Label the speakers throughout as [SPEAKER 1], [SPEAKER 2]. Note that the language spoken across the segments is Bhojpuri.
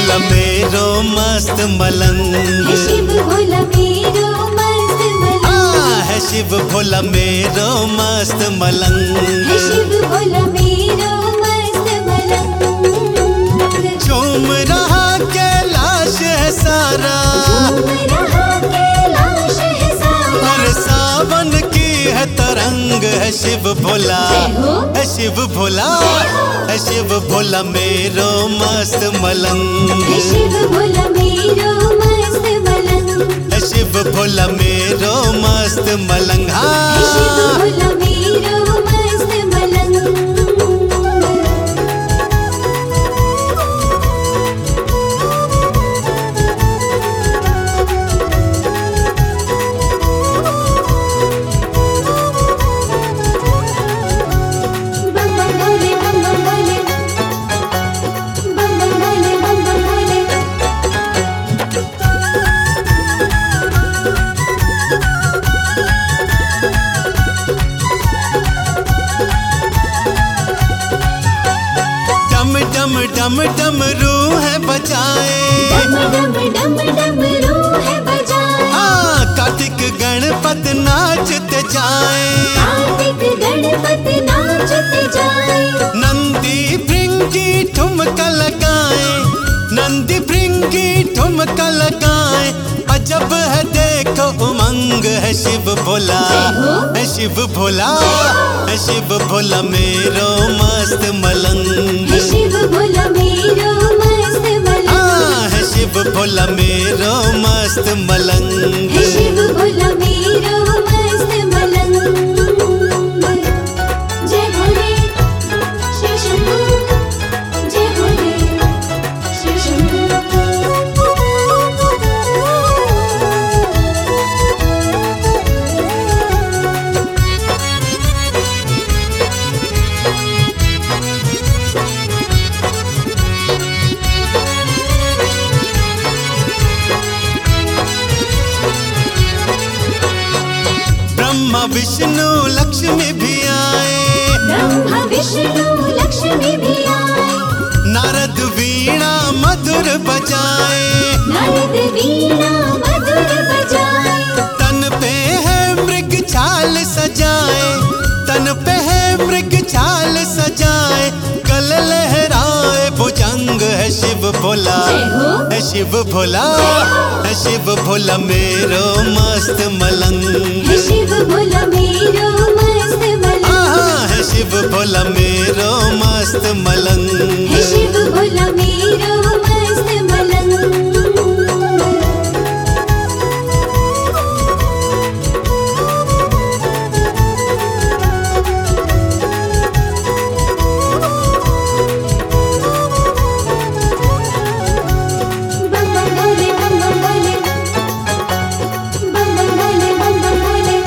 [SPEAKER 1] भोला मेरो मस्त मलंग,
[SPEAKER 2] है शिव भोला मेरो मस्त मलंग,
[SPEAKER 1] है शिव भोला मेरो मस्त मलंग,
[SPEAKER 2] है शिव भोला मेरो मस्त मलंग।
[SPEAKER 1] झूम रहा कैलाश है सारा,
[SPEAKER 2] झूम रहा कैलाश है सारा,
[SPEAKER 1] हर सावन की है तरंग, है शिव भोला, है शिव भोला, है शिव भोला मेरो मस्त मलंग,
[SPEAKER 2] है शिव भोला मेरो मस्त मलंग,
[SPEAKER 1] है शिव भोला मेरो मस्त मलंग।
[SPEAKER 2] है शिव भोला मेरो मस्त मलंग। बम बम भोले, बम बम भोले, बम बम भोले, बम बम भोले।
[SPEAKER 1] डम डम डम डम रूह है बजाए,
[SPEAKER 2] डम डम डम डम रूह बजाए,
[SPEAKER 1] हाँ कार्तिक गणपत नाचते जाए,
[SPEAKER 2] कार्तिक गणपति नाचते जाए,
[SPEAKER 1] नंदी भृंगी ठुमका लगाए, नंदी भृंगी ठुमका लगाए, अजब है देखो उमंग, है शिव भोला, है शिव भोला, है शिव भोला मेरो मस्त मलंग,
[SPEAKER 2] है शिव भोला मेरो मस्त मलंग,
[SPEAKER 1] हाँ है शिव भोला मेरो मस्त मलंग,
[SPEAKER 2] है शिव भोला मेरो मस्त मलंग। जय भोले शिव शंभू, जय भोले शिव शंभू।
[SPEAKER 1] ब्रह्मा विष्णु लक्ष्मी भी आए,
[SPEAKER 2] ब्रह्मा विष्णु लक्ष्मी भी आए,
[SPEAKER 1] नारद वीणा मधुर बजाए,
[SPEAKER 2] नारद वीणा मधुर बजाए,
[SPEAKER 1] तन पे है मृग छाल सजाए, तन पे है मृग छाल सजाए, गल लहराए भुजंग, है शिव भोला, है शिव भोला, है शिव भोला मेरो मस्त मलंग,
[SPEAKER 2] है शिव भोला मेरो मस्त मलंग,
[SPEAKER 1] हाँ है शिव भोला मेरो मस्त मलंग,
[SPEAKER 2] है शिव भोला मेरो मस्त मलंग। बम बम भोले, बम बम भोले, बम बम भोले, बम बम भोले।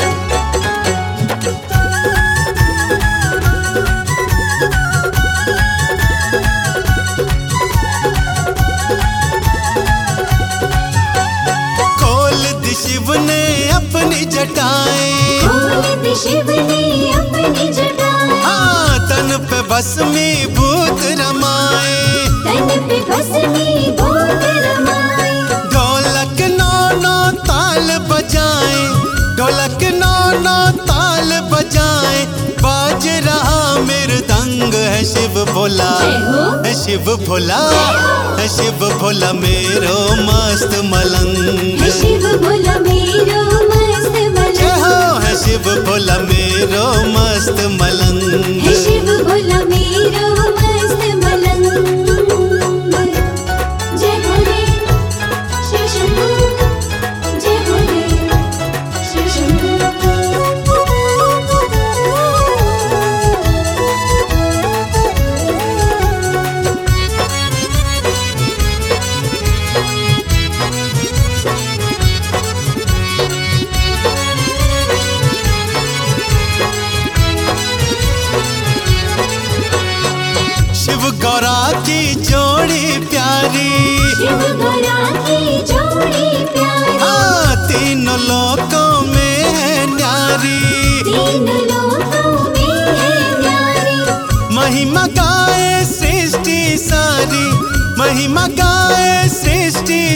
[SPEAKER 1] खोल दी शिव ने अपनी जटाएं,
[SPEAKER 2] खोल दी शिव ने अपनी जटाएं,
[SPEAKER 1] हाँ तन पे भस्मी भूत रमाए,
[SPEAKER 2] तन पे भस्मी भूत रमाए,
[SPEAKER 1] ढोलक नौ नौ ताल बजाए, ढोलक नौ नौ ताल बजाए, बाज रहा मृदंग, है शिव भोला, है शिव भोला, है शिव भोला मेरो मस्त मलंग,
[SPEAKER 2] है शिव भोला मेरो मस्त
[SPEAKER 1] जय
[SPEAKER 2] मलंग,
[SPEAKER 1] हो है शिव भोला मेरो मस्त मलंग,
[SPEAKER 2] है शिव भोला मेरो मस्त मलंग। जय भोले शिव शंभू, जय भोले शिव शंभू।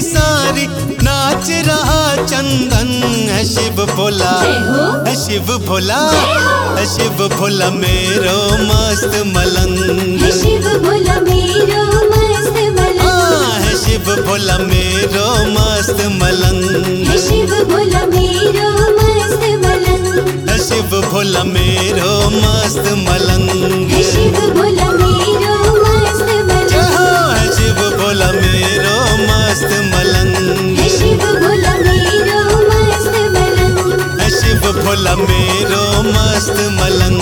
[SPEAKER 1] सारी नाच रहा चंदन है शिव भोला,
[SPEAKER 2] जय हो।
[SPEAKER 1] है शिव भोला,
[SPEAKER 2] जय हो।
[SPEAKER 1] है शिव भोला मेरो मस्त मलंग।
[SPEAKER 2] है शिव भोला मेरो मस्त मलंग।
[SPEAKER 1] है शिव भोला मेरो मस्त मलंग।
[SPEAKER 2] है शिव भोला मेरो मस्त मलंग।
[SPEAKER 1] है शिव भोला मेरो मस्त मलंग।
[SPEAKER 2] है शिव भोला मेरो मस्त
[SPEAKER 1] जय हो,
[SPEAKER 2] मलंग।
[SPEAKER 1] है शिव भोला मेरो मस्त मलंग।
[SPEAKER 2] है शिव भोला मेरो मस्त मलंग।
[SPEAKER 1] है शिव भोला मेरो मस्त मलंग।